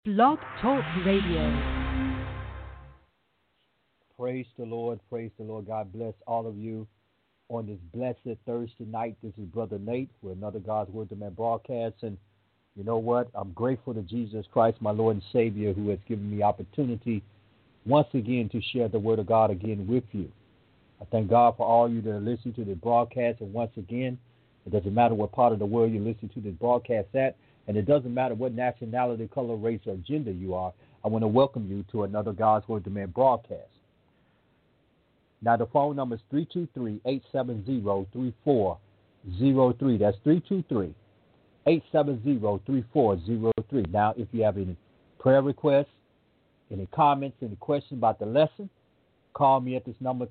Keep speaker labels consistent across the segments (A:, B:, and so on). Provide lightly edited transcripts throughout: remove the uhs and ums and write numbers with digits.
A: Blog Talk Radio.
B: Praise the Lord. Praise the Lord. God bless all of you on this blessed Thursday night. This is Brother Nate with another God's Word to Man broadcast. And you know what? I'm grateful to Jesus Christ, my Lord and Savior, who has given me opportunity once again to share the Word of God again with you. I thank God for all you that are listening to the broadcast. And once again, it doesn't matter what part of the world you're listening to this broadcast at, and it doesn't matter what nationality, color, race, or gender you are. I want to welcome you to another God's Word to Man broadcast. Now, the phone number is 323-870-3403. That's 323-870-3403. Now, if you have any prayer requests, any comments, any questions about the lesson, call me at this number,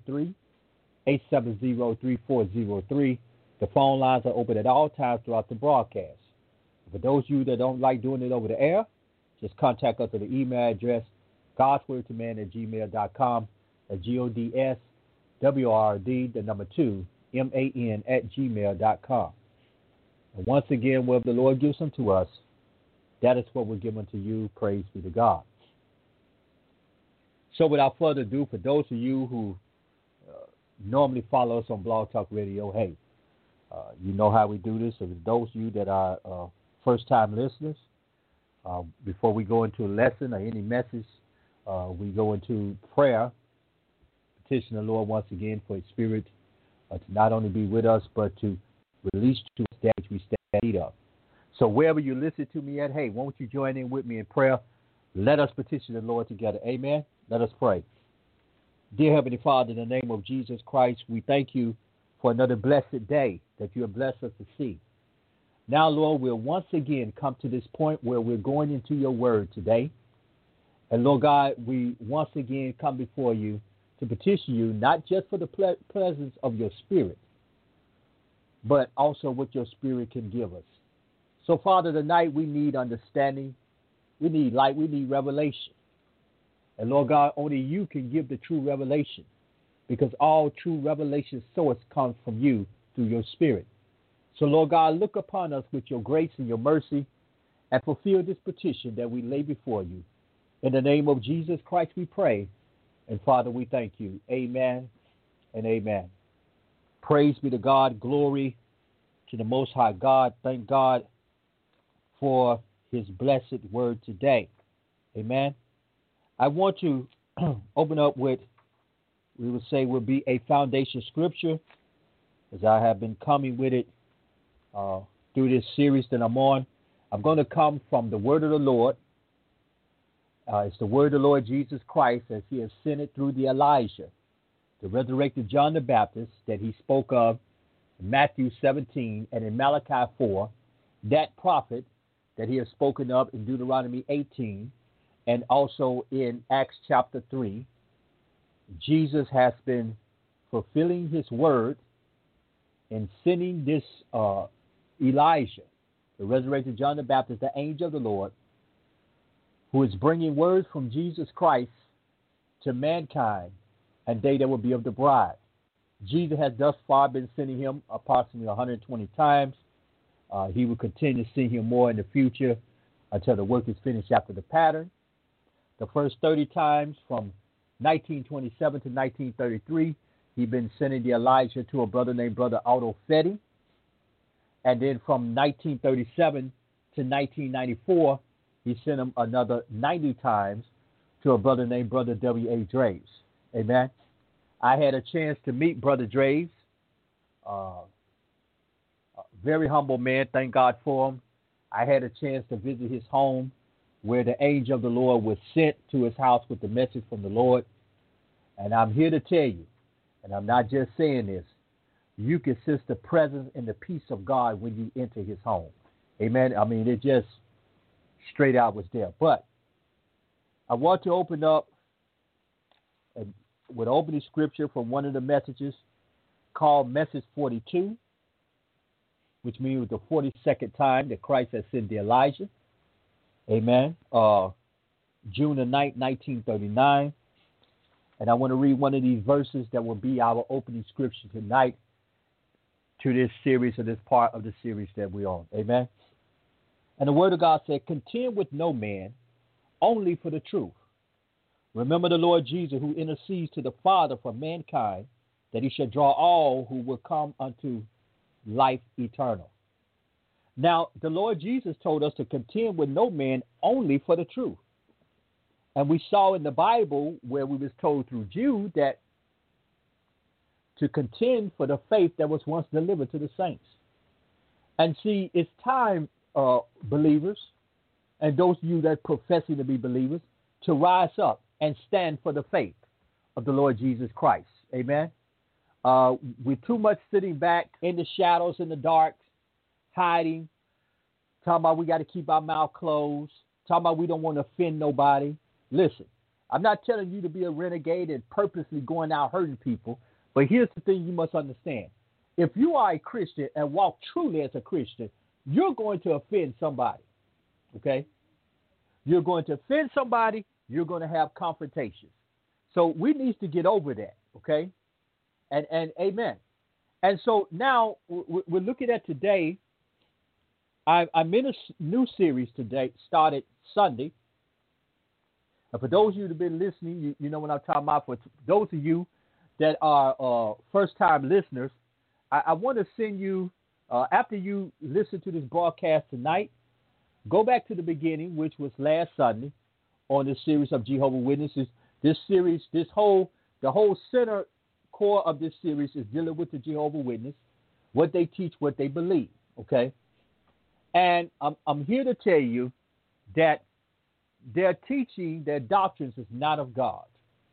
B: 323-870-3403. The phone lines are open at all times throughout the broadcast. For those of you that don't like doing it over the air, just contact us at the email address, godswordtoman@gmail.com. GODSWRD, the number 2, MAN @gmail.com. And once again, whatever the Lord gives unto us, that is what we're giving to you. Praise be to God. So without further ado, for those of you who normally follow us on Blog Talk Radio, hey, you know how we do this. So for those of you that are first-time listeners, before we go into a lesson or any message, we go into prayer, petition the Lord once again for His Spirit to not only be with us, but to release to us that which we stand in need of. So wherever you listen to me at, hey, won't you join in with me in prayer? Let us petition the Lord together. Amen. Let us pray. Dear Heavenly Father, in the name of Jesus Christ, we thank you for another blessed day that you have blessed us to see. Now, Lord, we'll once again come to this point where we're going into your word today. And, Lord God, we once again come before you to petition you, not just for the presence of your Spirit, but also what your Spirit can give us. So, Father, tonight we need understanding. We need light. We need revelation. And, Lord God, only you can give the true revelation, because all true revelation source comes from you through your Spirit. So, Lord God, look upon us with your grace and your mercy and fulfill this petition that we lay before you. In the name of Jesus Christ we pray. And, Father, we thank you. Amen and amen. Praise be to God. Glory to the Most High God. Thank God for his blessed word today. Amen. I want to open up with, we would say, will be a foundation scripture, as I have been coming with it through this series that I'm on. I'm going to come from the word of the Lord. It's the word of the Lord Jesus Christ as he has sent it through the Elijah, the resurrected John the Baptist that he spoke of in Matthew 17 and in Malachi 4, that prophet that he has spoken of in Deuteronomy 18 and also in Acts chapter 3. Jesus has been fulfilling his word and sending this Elijah, the resurrected John the Baptist, the angel of the Lord, who is bringing words from Jesus Christ to mankind and they that will be of the bride. Jesus has thus far been sending him approximately 120 times. He will continue to send him more in the future until the work is finished after the pattern. The first 30 times from 1927 to 1933, he's been sending the Elijah to a brother named Brother Otto Fetty. And then from 1937 to 1994, he sent him another 90 times to a brother named Brother W.A. Draves. Amen. I had a chance to meet Brother Draves. A very humble man. Thank God for him. I had a chance to visit his home where the angel of the Lord was sent to his house with the message from the Lord. And I'm here to tell you, and I'm not just saying this, you can sense the presence and the peace of God when you enter his home. Amen. I mean, it just straight out was there. But I want to open up with opening scripture from one of the messages called Message 42, which means the 42nd time that Christ has sent the Elijah. Amen. June the 9th, 1939. And I want to read one of these verses that will be our opening scripture tonight to this series, or this part of the series that we're on. Amen. And the word of God said, contend with no man, only for the truth. Remember the Lord Jesus, who intercedes to the Father for mankind, that he shall draw all who will come unto life eternal. Now, the Lord Jesus told us to contend with no man, only for the truth. And we saw in the Bible where we was told through Jude that to contend for the faith that was once delivered to the saints. And see, it's time, believers, and those of you that professing to be believers, to rise up and stand for the faith of the Lord Jesus Christ. Amen. We're too much sitting back in the shadows, in the dark, hiding, talking about we got to keep our mouth closed, talking about we don't want to offend nobody. Listen, I'm not telling you to be a renegade and purposely going out hurting people, but here's the thing you must understand. If you are a Christian and walk truly as a Christian, you're going to offend somebody, okay? You're going to offend somebody, you're going to have confrontations. So we need to get over that, okay? And amen. And so now we're looking at today. I'm in a new series today, started Sunday. And for those of you that have been listening, you know what I'm talking about. For those of you that are first-time listeners, I want to send you, after you listen to this broadcast tonight, go back to the beginning, which was last Sunday, on this series of Jehovah's Witnesses. This series, the whole center core of this series is dealing with the Jehovah's Witness, what they teach, what they believe, okay? And I'm here to tell you that their teaching, their doctrines is not of God.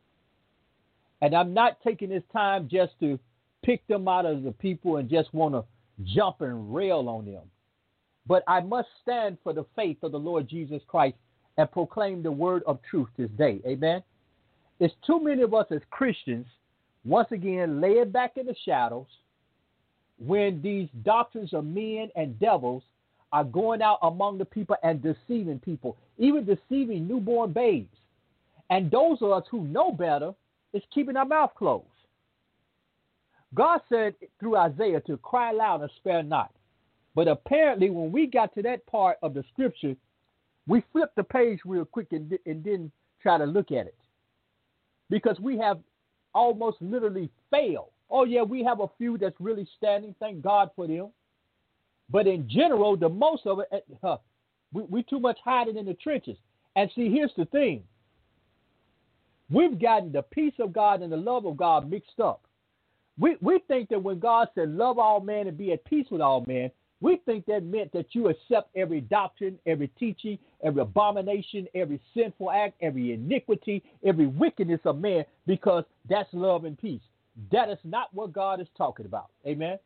B: And I'm not taking this time just to pick them out of the people and just want to jump and rail on them. But I must stand for the faith of the Lord Jesus Christ and proclaim the word of truth this day. Amen? It's too many of us as Christians, once again, laying back in the shadows when these doctrines of men and devils are going out among the people and deceiving people, even deceiving newborn babes. And those of us who know better is keeping our mouth closed. God said through Isaiah to cry loud and spare not. But apparently when we got to that part of the scripture, we flipped the page real quick and didn't try to look at it. Because we have almost literally failed. Oh, yeah, we have a few that's really standing. Thank God for them. But in general, the most of it, we too much hiding in the trenches. And see, here's the thing. We've gotten the peace of God and the love of God mixed up. We think that when God said, love all men and be at peace with all men, we think that meant that you accept every doctrine, every teaching, every abomination, every sinful act, every iniquity, every wickedness of man, because that's love and peace. That is not what God is talking about. Amen?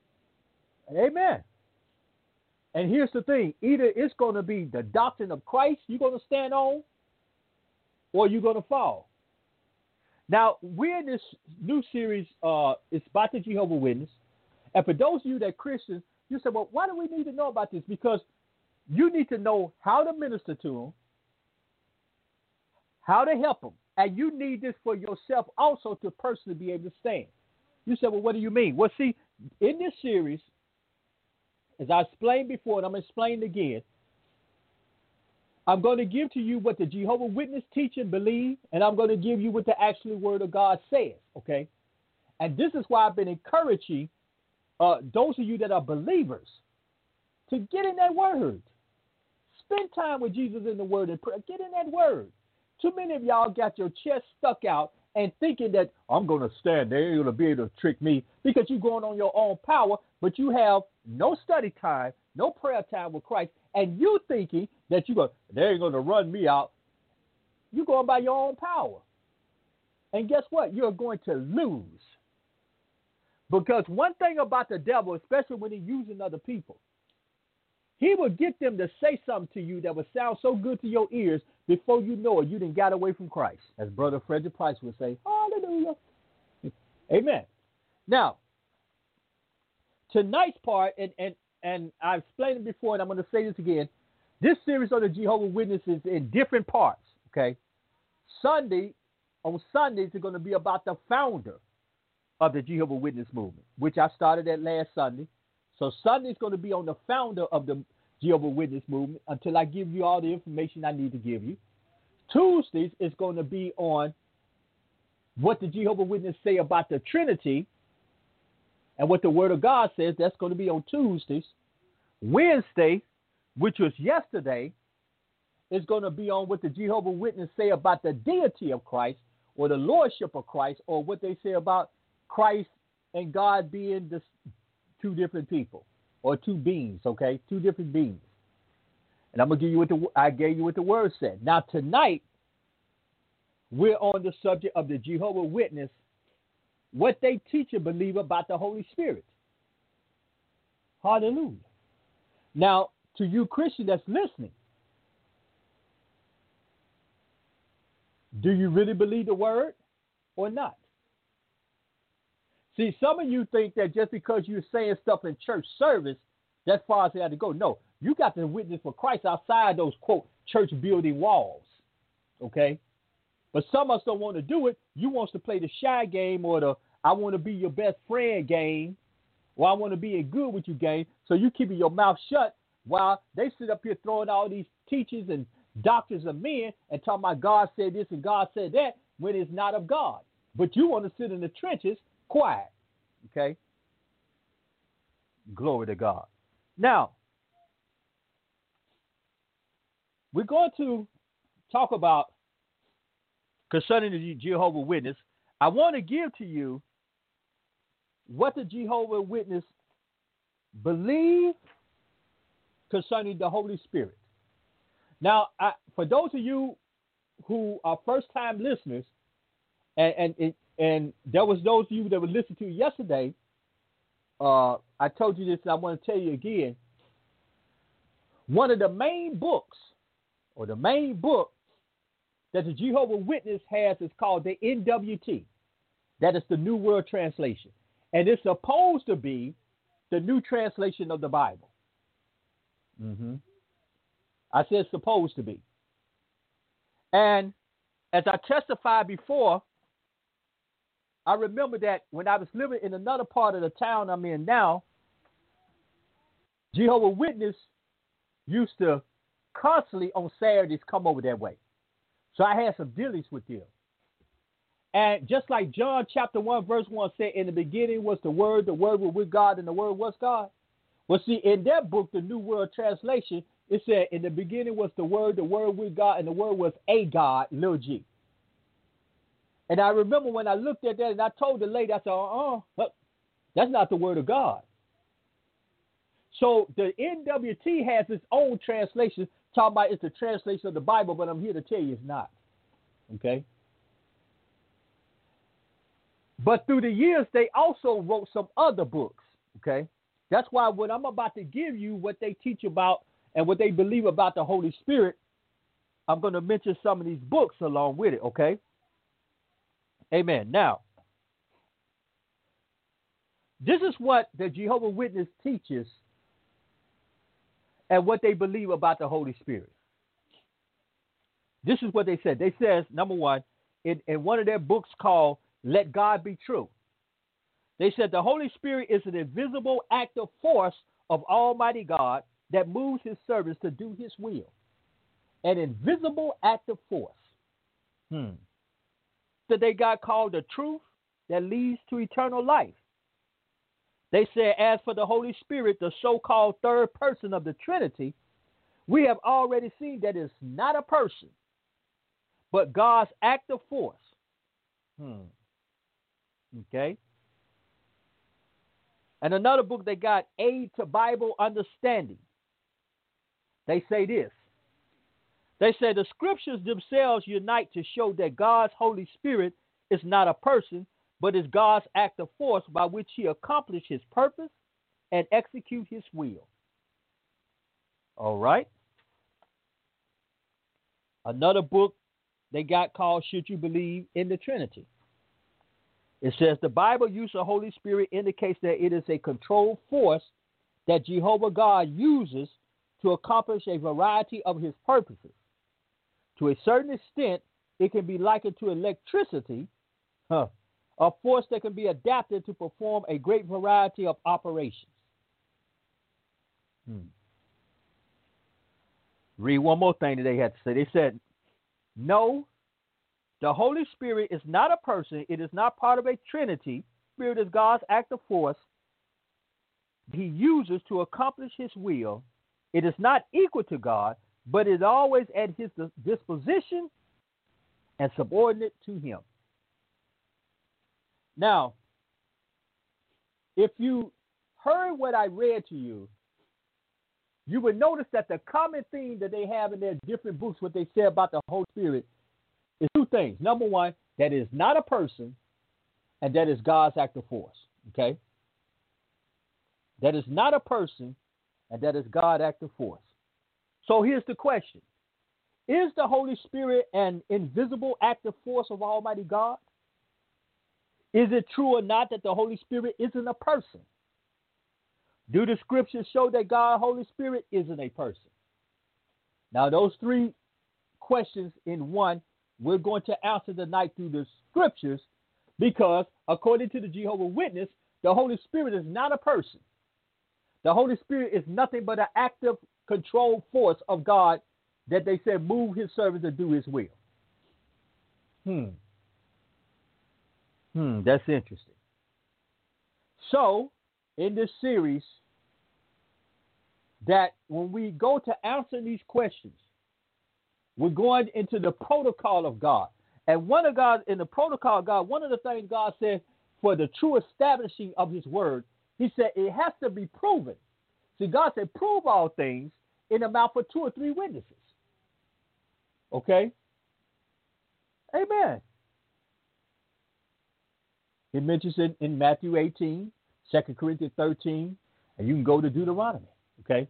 B: Amen. And here's the thing. Either it's going to be the doctrine of Christ you're going to stand on, or you're going to fall. Now, we're in this new series. It's about the Jehovah's Witness. And for those of you that are Christians, you say, well, why do we need to know about this? Because you need to know how to minister to them, how to help them. And you need this for yourself also to personally be able to stand. You say, well, what do you mean? Well, see, in this series, as I explained before, and I'm going to explain again, I'm going to give to you what the Jehovah's Witness teach and believe, and I'm going to give you what the actual word of God says, okay? And this is why I've been encouraging those of you that are believers to get in that word. Spend time with Jesus in the word and pray. Get in that word. Too many of y'all got your chest stuck out and thinking that I'm going to stand there, you're going to be able to trick me because you're going on your own power, but you have no study time, no prayer time with Christ, and you thinking that they ain't going to run me out. You're going by your own power. And guess what? You're going to lose. Because one thing about the devil, especially when he's using other people, he will get them to say something to you that will sound so good to your ears before you know it, you done got away from Christ. As Brother Frederick Price would say, hallelujah. Amen. Now, tonight's part, and I've explained it before, and I'm going to say this again. This series on the Jehovah's Witnesses in different parts, okay? On Sundays, it's going to be about the founder of the Jehovah's Witness movement, which I started at last Sunday. So Sunday's going to be on the founder of the Jehovah's Witness movement until I give you all the information I need to give you. Tuesdays is going to be on what the Jehovah's Witnesses say about the Trinity and what the Word of God says. That's going to be on Tuesdays. Wednesday, which was yesterday, is going to be on what the Jehovah's Witnesses say about the deity of Christ or the lordship of Christ, or what they say about Christ and God being the two different people or two beings, okay? Two different beings. And I'm going to give you I gave you what the Word said. Now, tonight, we're on the subject of the Jehovah's Witness, what they teach and believe about the Holy Spirit. Hallelujah. Now, to you Christian that's listening, do you really believe the Word or not? See, some of you think that just because you're saying stuff in church service, that's far as they have to go. No, you got to witness for Christ outside those, quote, church building walls, okay? But some of us don't want to do it. You want to play the shy game or the I want to be your best friend game, or I want to be in good with you game, so you keep your mouth shut while they sit up here throwing all these teachers and doctors of men and talking about God said this and God said that when it's not of God. But you want to sit in the trenches quiet, okay? Glory to God. Now, we're going to talk about concerning the Jehovah's Witness. I want to give to you what the Jehovah's Witness believe concerning the Holy Spirit. Now, for those of you who are first-time listeners, and there was those of you that were listening to yesterday, I told you this, and I want to tell you again. One of the main books, or the main book that the Jehovah's Witness has is called the NWT. That is the New World Translation. And it's supposed to be the new translation of the Bible. I said supposed to be. And as I testified before, I remember that when I was living in another part of the town I'm in now, Jehovah's Witness used to constantly on Saturdays come over that way. So I had some dealings with them. And just like John chapter 1, verse 1 said, in the beginning was the Word was with God, and the Word was God. Well, see, in that book, the New World Translation, it said, in the beginning was the Word with God, and the Word was a God, little g. And I remember when I looked at that, and I told the lady, I said, that's not the Word of God. So the NWT has its own translation, talking about it's the translation of the Bible, but I'm here to tell you it's not. Okay? But through the years, they also wrote some other books. Okay? That's why when I'm about to give you what they teach about and what they believe about the Holy Spirit, I'm going to mention some of these books along with it. Okay? Amen. Now, this is what the Jehovah's Witness teaches and what they believe about the Holy Spirit. This is what they said. They says, number one, in one of their books called Let God Be True, they said the Holy Spirit is an invisible active force of Almighty God that moves his servants to do his will. An invisible active force. That they got called the truth that leads to eternal life. They said, as for the Holy Spirit, the so-called third person of the Trinity, we have already seen that it's not a person, but God's active force. Okay. And another book they got, Aid to Bible Understanding. They say this. They say the scriptures themselves unite to show that God's Holy Spirit is not a person, but is God's active force by which he accomplishes his purpose and execute his will. All right. Another book they got called Should You Believe in the Trinity? It says the Bible use of Holy Spirit indicates that it is a controlled force that Jehovah God uses to accomplish a variety of his purposes. To a certain extent, it can be likened to electricity, a force that can be adapted to perform a great variety of operations. Read one more thing that they had to say. They said, no, the Holy Spirit is not a person. It is not part of a trinity. Spirit is God's active force he uses to accomplish his will. It is not equal to God, but is always at his disposition and subordinate to him. Now, if you heard what I read to you, you would notice that the common theme that they have in their different books, what they say about the Holy Spirit, is two things. Number one, that is not a person, and that is God's active force. Okay? That is not a person, and that is God's active force. So here's the question. Is the Holy Spirit an invisible active force of Almighty God? Is it true or not that the Holy Spirit isn't a person? Do the scriptures show that God, Holy Spirit, isn't a person? Now, those three questions in one, we're going to answer tonight through the scriptures because, according to the Jehovah's Witness, the Holy Spirit is not a person. The Holy Spirit is nothing but an active, controlled force of God that they said move his servants to do his will. That's interesting. So, in this series, that when we go to answer these questions, we're going into the protocol of God. And in the protocol of God, one of the things God said for the true establishing of his word, he said it has to be proven. See, God said, prove all things in the mouth of 2 or 3 witnesses. Okay? Amen. He mentions it in Matthew 18, 2 Corinthians 13, and you can go to Deuteronomy. Okay?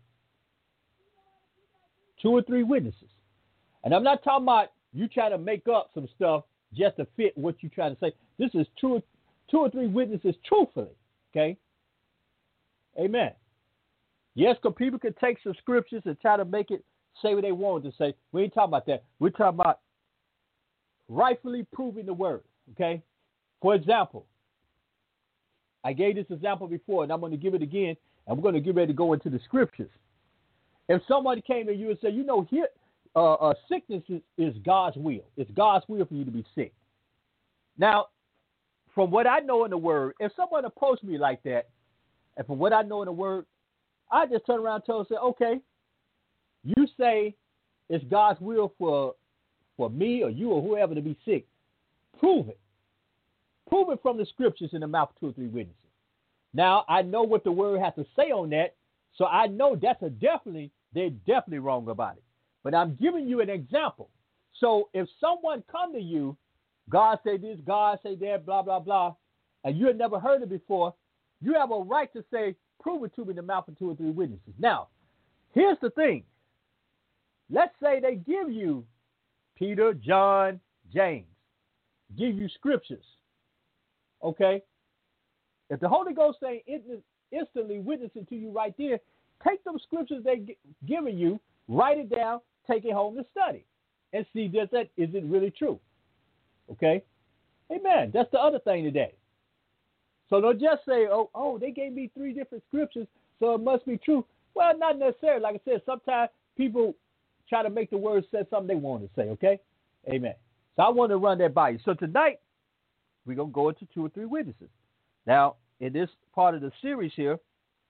B: 2 or 3 witnesses. And I'm not talking about you trying to make up some stuff just to fit what you're trying to say. This is 2 or 3 witnesses truthfully. Okay? Amen. Yes, because people could take some scriptures and try to make it say what they wanted to say. We ain't talking about that. We're talking about rightfully proving the word. Okay? For example, I gave this example before, and I'm going to give it again, and we're going to get ready to go into the scriptures. If somebody came to you and said, here, sickness is God's will. It's God's will for you to be sick. Now, from what I know in the word, if someone approached me like that, and from what I know in the word, I just turn around and tell them, say, okay, you say it's God's will for me or you or whoever to be sick. Prove it. Prove it from the scriptures in the mouth of 2 or 3 witnesses. Now, I know what the word has to say on that, so I know they're definitely wrong about it. But I'm giving you an example. So if someone come to you, God say this, God say that, blah, blah, blah, and you had never heard it before, you have a right to say, prove it to me in the mouth of 2 or 3 witnesses. Now, here's the thing. Let's say they give you Peter, John, James, give you scriptures. Okay? If the Holy Ghost ain't instantly witnessing to you right there, take them scriptures they're giving you, write it down, take it home to study, and see is it really true? Okay? Amen. That's the other thing today. So don't just say, oh, they gave me 3 different scriptures, so it must be true. Well, not necessarily. Like I said, sometimes people try to make the word say something they want to say, okay? Amen. So I want to run that by you. So tonight, we're going to go into 2 or 3 witnesses. Now, in this part of the series here,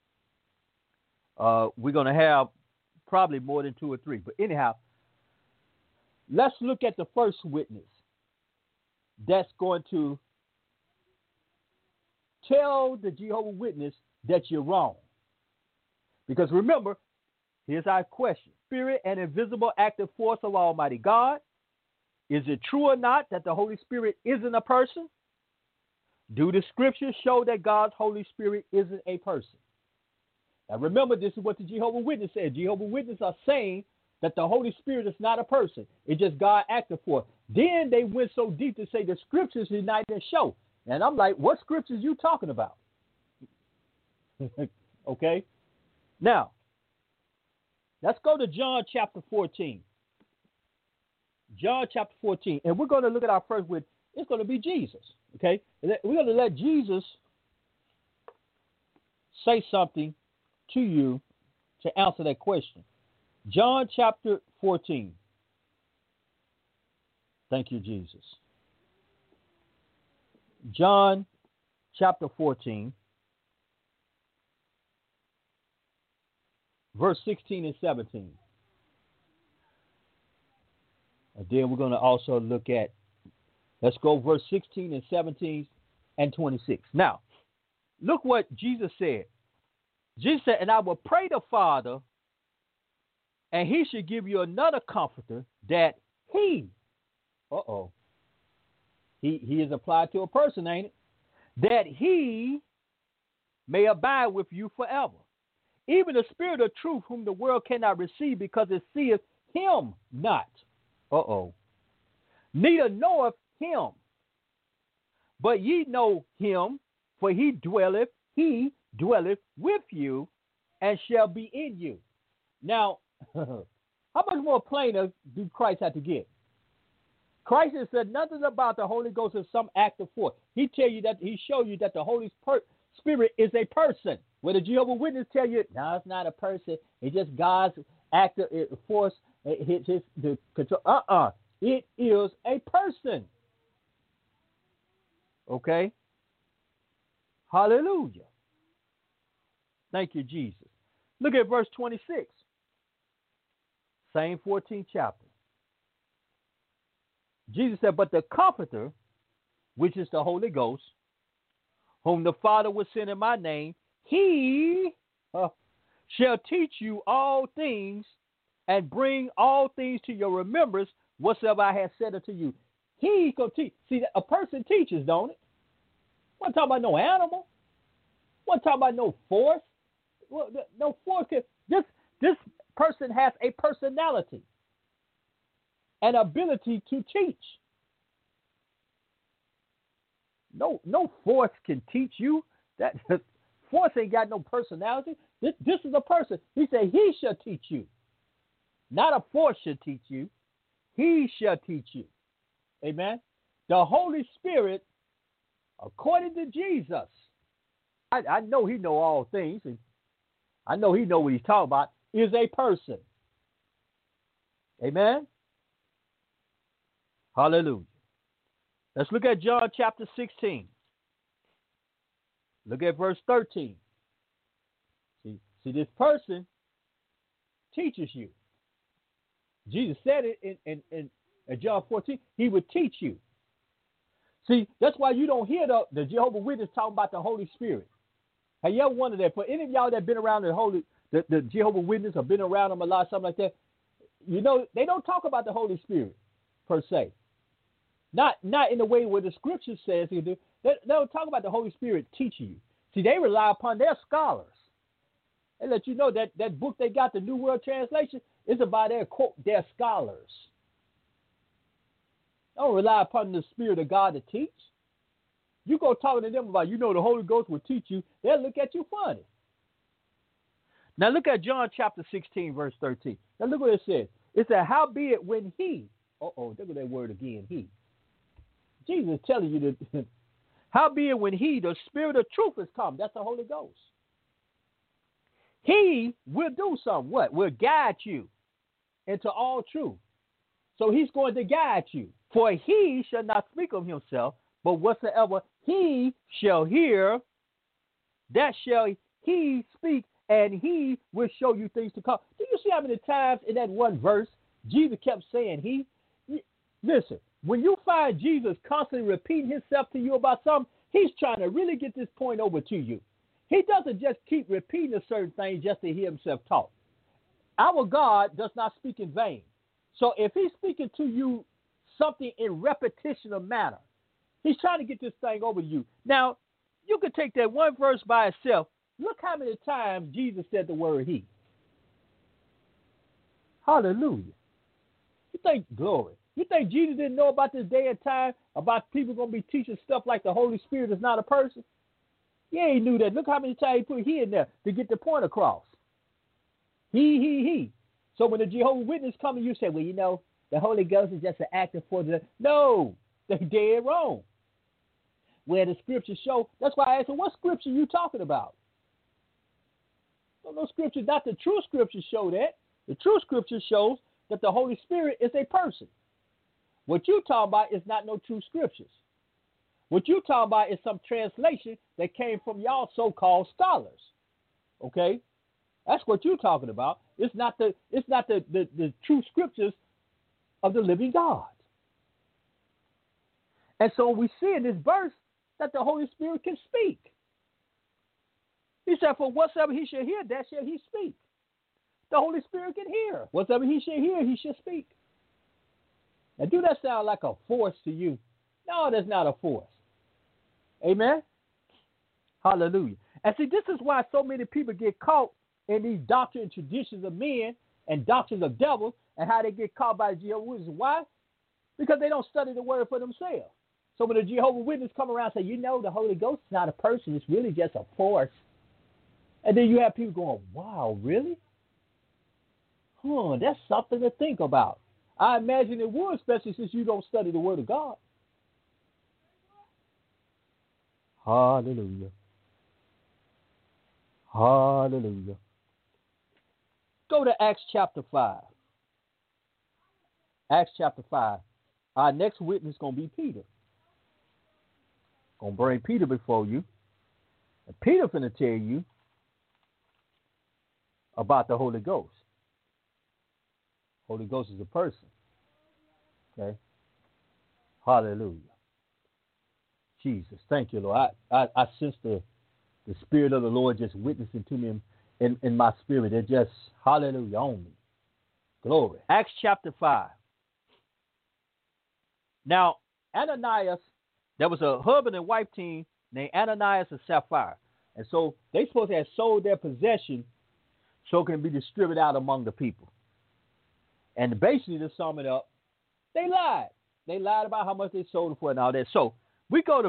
B: we're going to have probably more than 2 or 3. But anyhow, let's look at the first witness that's going to tell the Jehovah's Witness that you're wrong. Because remember, here's our question. Spirit and invisible active force of Almighty God. Is it true or not that the Holy Spirit isn't a person? Do the scriptures show that God's Holy Spirit isn't a person? Now remember, this is what the Jehovah's Witness said. Jehovah's Witnesses are saying that the Holy Spirit is not a person. It's just God active force. Then they went so deep to say the scriptures did not even show. And I'm like, what scriptures you talking about? Okay? Now, let's go to John chapter 14. John chapter 14. And we're going to look at our first witness. It's going to be Jesus. Okay? We're going to let Jesus say something to you to answer that question. John chapter 14. Thank you, Jesus. John chapter 14, verse 16 and 17. And then we're going to also look at, let's go verse 16 and 17 and 26. Now, look what Jesus said. Jesus said, and I will pray the Father, and he should give you another comforter, that he, he is applied to a person, ain't it? That he may abide with you forever. Even the Spirit of truth, whom the world cannot receive, because it seeth him not. Neither knoweth him. But ye know him, for he dwelleth with you, and shall be in you. Now, how much more plainer do Christ have to get? Christ has said nothing about the Holy Ghost as some act of force. He show you that the Holy Spirit is a person. Where the Jehovah's Witness tell you, no, it's not a person. It's just God's act of force. The control. It is a person. Okay? Hallelujah. Thank you, Jesus. Look at verse 26. Same 14th chapter. Jesus said, but the Comforter, which is the Holy Ghost, whom the Father will send in my name, he shall teach you all things and bring all things to your remembrance whatsoever I have said unto you. He gonna teach. See, a person teaches, don't it? Wasn't talking about no animal. Wasn't talking about no force. Well, no force. This person has a personality, an ability to teach. No force can teach you. That force ain't got no personality. This is a person. He said he shall teach you. Not a force should teach you. He shall teach you. Amen. The Holy Spirit, according to Jesus, I know he know all things, and I know he know what he's talking about, is a person. Amen. Hallelujah. Let's look at John chapter 16. Look at verse 13. See, this person teaches you. Jesus said it in John 14. He would teach you. See, that's why you don't hear the Jehovah's Witness talking about the Holy Spirit. Have you ever wondered that? For any of y'all that have been around the Jehovah's Witness or been around them a lot, something like that, you know, they don't talk about the Holy Spirit per se. Not in the way where the Scripture says they do. They don't talk about the Holy Spirit teaching you. See, they rely upon their scholars. They let you know that book they got, the New World Translation, is about their scholars. They don't rely upon the Spirit of God to teach. You go talking to them about, the Holy Ghost will teach you, they'll look at you funny. Now look at John chapter 16, verse 13. Now look what it says. It said, howbeit when he, look at that word again, he. Jesus is telling you that, howbeit when he, the Spirit of truth, is come, that's the Holy Ghost. He will do something. What? Will guide you into all truth. So he's going to guide you. For he shall not speak of himself, but whatsoever he shall hear, that shall he speak, and he will show you things to come. Do you see how many times in that one verse Jesus kept saying he? Listen, when you find Jesus constantly repeating himself to you about something, he's trying to really get this point over to you. He doesn't just keep repeating a certain thing just to hear himself talk. Our God does not speak in vain. So if he's speaking to you something in repetitional manner, he's trying to get this thing over to you. Now, you could take that one verse by itself. Look how many times Jesus said the word he. Hallelujah. You think, glory. You think Jesus didn't know about this day and time, about people going to be teaching stuff like the Holy Spirit is not a person? Yeah, he knew that. Look how many times he put he in there to get the point across. He. So when the Jehovah's Witness come and you say, well, the Holy Ghost is just an actor for the... No, they're dead wrong. Where the scriptures show... That's why I asked him, what scripture are you talking about? No scripture, not the true scripture show that. The true scripture shows that the Holy Spirit is a person. What you talking about is not no true scriptures. What you talking about is some translation that came from y'all so-called scholars. Okay? That's what you're talking about. It's not the true scriptures of the living God. And so we see in this verse that the Holy Spirit can speak. He said, for whatsoever he shall hear, that shall he speak. The Holy Spirit can hear. Whatsoever he shall hear, he shall speak. Now, do that sound like a force to you? No, that's not a force. Amen? Hallelujah. And see, this is why so many people get caught in these doctrines and traditions of men and doctrines of devils, and how they get caught by the Jehovah's Witnesses. Why? Because they don't study the word for themselves. So when the Jehovah's Witnesses come around and say, the Holy Ghost is not a person, it's really just a force. And then you have people going, wow, really? That's something to think about. I imagine it would, especially since you don't study the word of God. Hallelujah. Hallelujah. Go to Acts chapter 5. Acts chapter 5. Our next witness is going to be Peter. Going to bring Peter before you. And Peter finna tell you about the Holy Ghost. Holy Ghost is a person. Okay? Hallelujah. Jesus. Thank you, Lord. I sense the Spirit of the Lord just witnessing to me in my spirit. It just, hallelujah, on me. Glory. Acts chapter 5. Now, Ananias, there was a husband and wife team named Ananias and Sapphira. And so they supposed to have sold their possession so it can be distributed out among the people. And basically, to sum it up, they lied. They lied about how much they sold it for and all that. So we go to